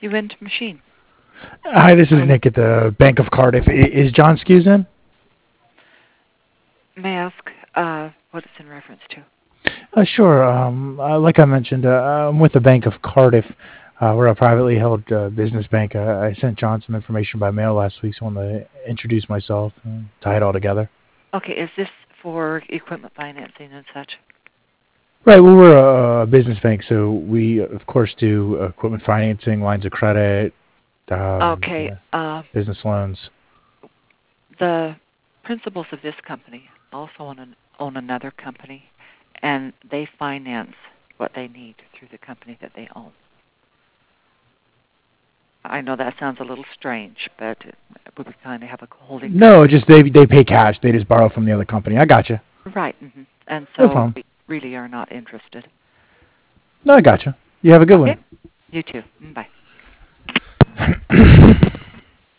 you into machine? Hi, this is Nick at the Bank of Cardiff. Is John Skews in? May I ask what it's in reference to? Sure. Like I mentioned, I'm with the Bank of Cardiff. We're a privately held business bank. I sent John some information by mail last week, so I wanted to introduce myself and tie it all together. Okay, is this for equipment financing and such? Right. Well, we're a business bank, so we, of course, do equipment financing, lines of credit, Okay, business loans. the principals of this company also own another company, and they finance what they need through the company that they own. I know that sounds a little strange, but we would kind of have a holding No, company. just they pay cash. They just borrow from the other company. I gotcha. Right, and No so problem. we really are not interested. No, I gotcha. You have a good Okay, one. you too. Bye.